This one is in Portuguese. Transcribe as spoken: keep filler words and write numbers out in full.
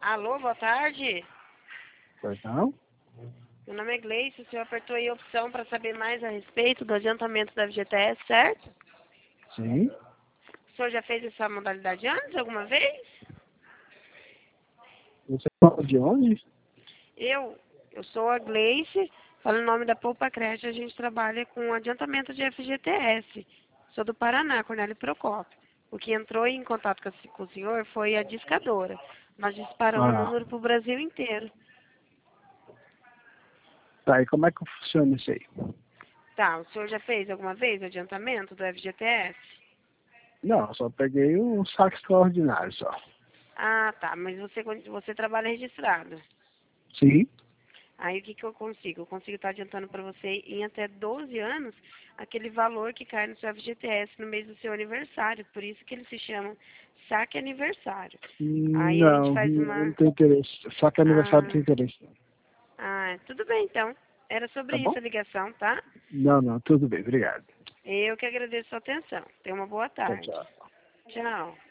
Alô, boa tarde. Pois não? Meu nome é Gleice, o senhor apertou aí a opção para saber mais a respeito do adiantamento da F G T S, certo? Sim. O senhor já fez essa modalidade antes, alguma vez? Você fala de onde? Eu, eu sou a Gleice, falo em nome da Poupa Creche, a gente trabalha com adiantamento de F G T S. Sou do Paraná, Cornélio Procópio. O que entrou em contato com, com o senhor foi a discadora. Nós disparamos o Ah, número para o Brasil inteiro. tá. E como é que funciona isso aí? Tá, o senhor já fez alguma vez o adiantamento do F G T S? Não, eu só peguei um saco extraordinário só. Ah, tá, mas você, você trabalha registrado. Sim. Aí o que, que eu consigo? Eu consigo estar adiantando para você em até doze anos aquele valor que cai no seu F G T S no mês do seu aniversário. Por isso que eles se chamam saque aniversário. Aí a gente Não, faz não uma... tem interesse. Só que aniversário Ah, tem interesse. ah, tudo bem então. Era sobre Tá isso bom? a ligação, tá? Não, não, tudo bem, obrigado. Eu que agradeço a sua atenção. Tenha uma boa Tchau, tarde. tchau. Tchau.